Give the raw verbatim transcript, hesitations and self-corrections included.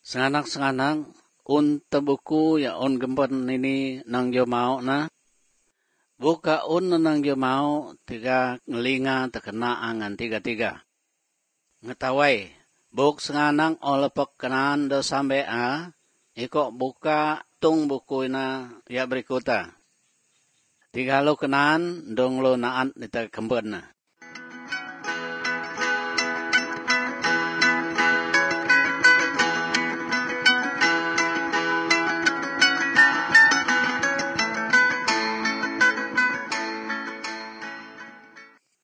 Senganak-senganak, un tebuku ya un gempen ini nang jo mau na. Buka un nang jo mau tiga ngelinga terkena angan tiga-tiga. Ngetawai, buk senganang olepek kenan do sampai a, iko buka tung buku ina ya berikuta. Tiga lo kenan dong lo naat nita gempen na.